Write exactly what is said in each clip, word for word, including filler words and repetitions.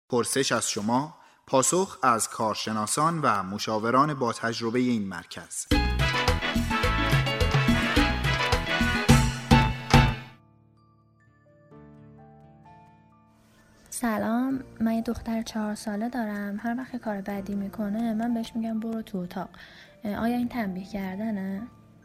پرسش از شما، پاسخ از کارشناسان و مشاوران با تجربه این مرکز. سلام، من یه دختر چهار ساله دارم. هر وقت کار بدی میکنه من بهش میگم برو تو اتاق. آیا این تنبیه کردنه؟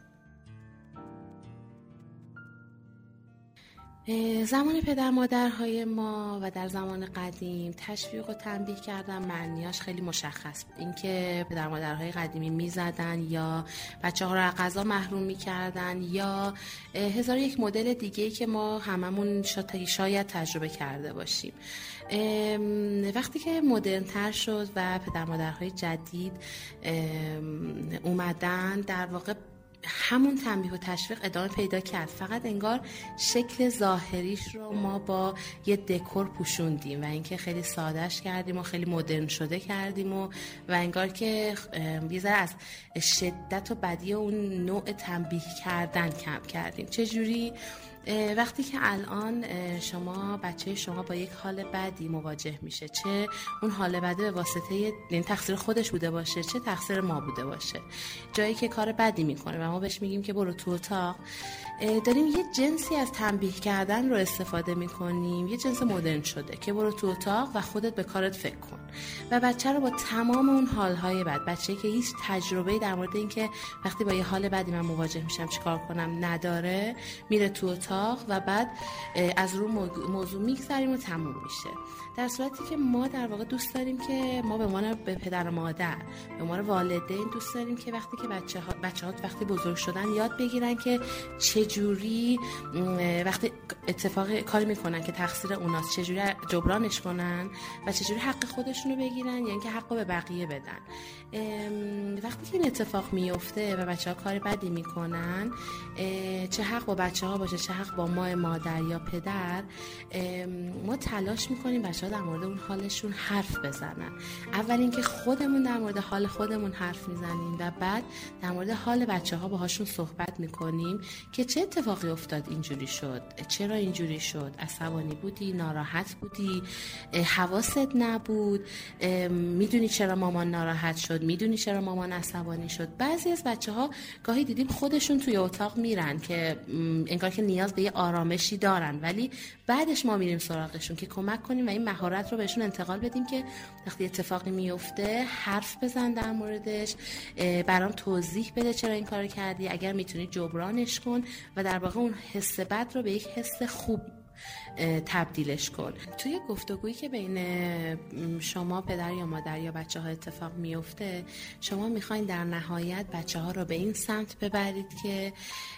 زمان پدر مادرهای ما و در زمان قدیم تشویق و تنبیه کردن معنیاش خیلی مشخص بود. اینکه پدر مادرهای قدیمی میزدن یا بچه ها رو از غذا محروم میکردن یا هزار یک مدل دیگه‌ای که ما هممون شاید تجربه کرده باشیم. وقتی که مدرن تر شد و پدر مادرهای جدید اومدن، در واقع همون تنبیه و تشویق ادامه پیدا کرد، فقط انگار شکل ظاهریش رو ما با یه دکور پوشوندیم و اینکه خیلی سادهش کردیم و خیلی مدرن شده کردیم و و انگار که یه ذره از شدت و بدی اون نوع تنبیه کردن کم کردیم. چجوری؟ وقتی که الان شما بچه شما با یک حال بدی مواجه میشه، چه اون حال بده به واسطه یعنی تقصیر خودش بوده باشه چه تقصیر ما بوده باشه، جایی که کار بدی میکنه و ما بهش میگیم که برو تو اتاق، داریم یه جنسی از تنبیه کردن رو استفاده میکنیم، یه جنس مدرن شده که برو تو اتاق و خودت به کارت فکر کن و بچه رو با تمام اون حالهای بد، بچه‌ای که هیچ تجربه‌ای در مورد این که وقتی با یه حال بدی من مواجه میشم چیکار کنم نداره، میره تو اتاق و بعد از رو موضوع میگذریم و تموم میشه. در صورتی که ما در واقع دوست داریم که ما به عنوان به پدر و مادر، به عنوان والدین دوست داریم که وقتی که بچه‌ها بچه‌ها وقتی بزرگ شدن یاد بگیرن که چجوری وقتی اتفاق کاری میکنن که تقصیر اوناست چجوری جبرانش کنن و چجوری حق خودشون رو بگیرن یا اینکه حق رو به بقیه بدن. وقتی که این اتفاق میفته و بچه‌ها کار بدی میکنن، چه حق با بچه‌ها باشه چه حق با ما مادر یا پدر، ما تلاش میکنیم بچه‌ها در مورد اون حالشون حرف بزنن. اول اینکه خودمون در مورد حال خودمون حرف میزنیم و بعد در مورد حال بچه‌ها باهاشون صحبت میکنیم که چه اتفاقی افتاد اینجوری شد، چرا اینجوری شد، عصبانی بودی، ناراحت بودی، حواست نبود، میدونی چرا مامان ناراحت شد، میدونی چرا مامان عصبانی شد. بعضی از بچه‌ها گاهی دیدیم خودشون توی اتاق میرن که انگار که نیاز به یه آرامشی دارن، ولی بعدش ما میریم سراغشون که کمک کنیم و این مهارت رو بهشون انتقال بدیم که وقتی اتفاقی میفته حرف بزن در موردش، برام توضیح بده چرا این کارو کردی، اگر میتونی جبرانش کن و در واقع اون حس بد رو به یک حس خوب تبدیلش کن. توی گفتگویی که بین شما پدر یا مادر یا بچه ها اتفاق میفته، شما میخواین در نهایت بچه ها رو به این سمت ببرید که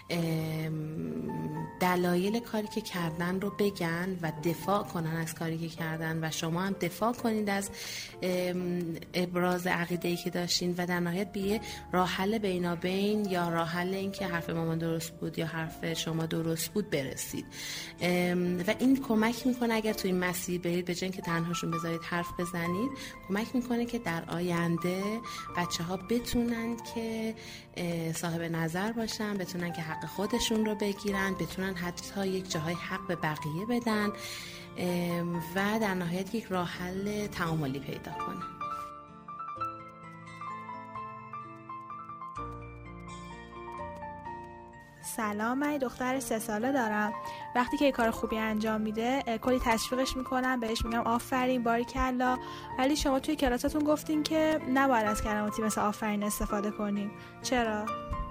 دلایل کاری که کردن رو بگن و دفاع کنن از کاری که کردن و شما هم دفاع کنید از ابراز عقیده‌ای که داشتین و در نهایت به یه راه حل بینابین یا راه حل این که حرف مامان درست بود یا حرف شما درست بود برسید. و این کمک میکنه اگر توی این مسیر برید به جای اینکه تنهاشون بذارید حرف بزنید، کمک میکنه که در آینده بچه ها بتونن که صاحب نظر باشن، بتونن که حق خودشون رو بگیرن، بتونن حتی یک جاهای حق به بقیه بدن و در نهایت یک راه حل تعاملی پیدا کنن. سلام، من دختر سه ساله دارم. وقتی که یه کار خوبی انجام میده کلی تشویقش میکنم، بهش میگم آفرین، باریکلا. ولی شما توی کلاساتون گفتین که نباید از کلماتی مثل آفرین استفاده کنیم. چرا؟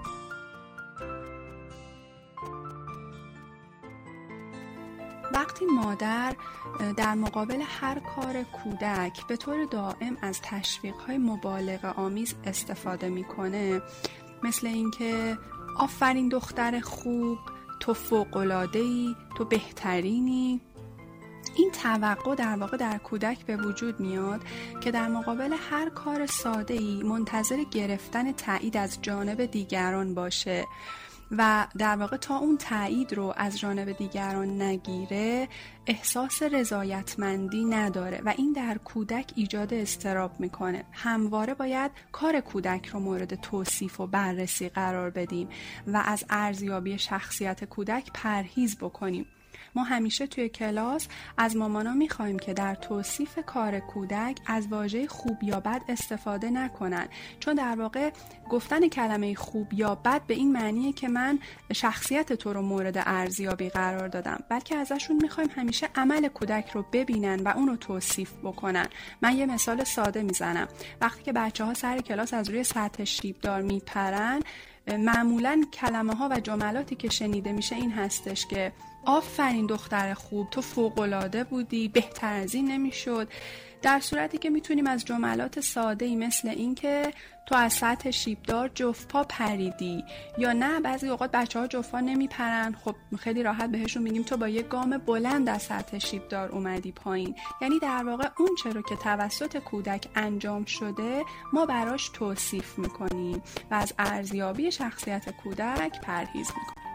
وقتی مادر در مقابل هر کار کودک به طور دائم از تشویق‌های مبالغه آمیز استفاده میکنه، مثل اینکه آفرین دختر خوب، تو فوق‌العاده‌ای، تو بهترینی، این توقع در واقع در کودک به وجود میاد که در مقابل هر کار ساده‌ای منتظر گرفتن تایید از جانب دیگران باشه و در واقع تا اون تایید رو از جانب دیگران نگیره احساس رضایتمندی نداره و این در کودک ایجاد اضطراب میکنه. همواره باید کار کودک رو مورد توصیف و بررسی قرار بدیم و از ارزیابی شخصیت کودک پرهیز بکنیم. ما همیشه توی کلاس از مامانا میخوایم که در توصیف کار کودک از واژه خوب یا بد استفاده نکنن، چون در واقع گفتن کلمه خوب یا بد به این معنیه که من شخصیت تو رو مورد ارزیابی قرار دادم، بلکه ازشون میخوایم همیشه عمل کودک رو ببینن و اون رو توصیف بکنن. من یه مثال ساده میزنم. وقتی که بچه‌ها سر کلاس از روی سطح شیبدار میپرن، معمولاً کلمه ها و جملاتی که شنیده میشه این هستش که آفرین دختر خوب، تو فوق‌العاده بودی، بهتر از این نمیشد، در صورتی که میتونیم از جملات ساده‌ای مثل این که تو از سطح شیبدار جفت پا پریدی، یا نه بعضی اوقات بچه‌ها جفت پا نمیپرن، خب خیلی راحت بهشون میگیم تو با یه گام بلند از سطح شیبدار اومدی پایین. یعنی در واقع اون چرا که توسط کودک انجام شده ما براش توصیف میکنیم و از ارزیابی شخصیت کودک پرهیز میکنیم.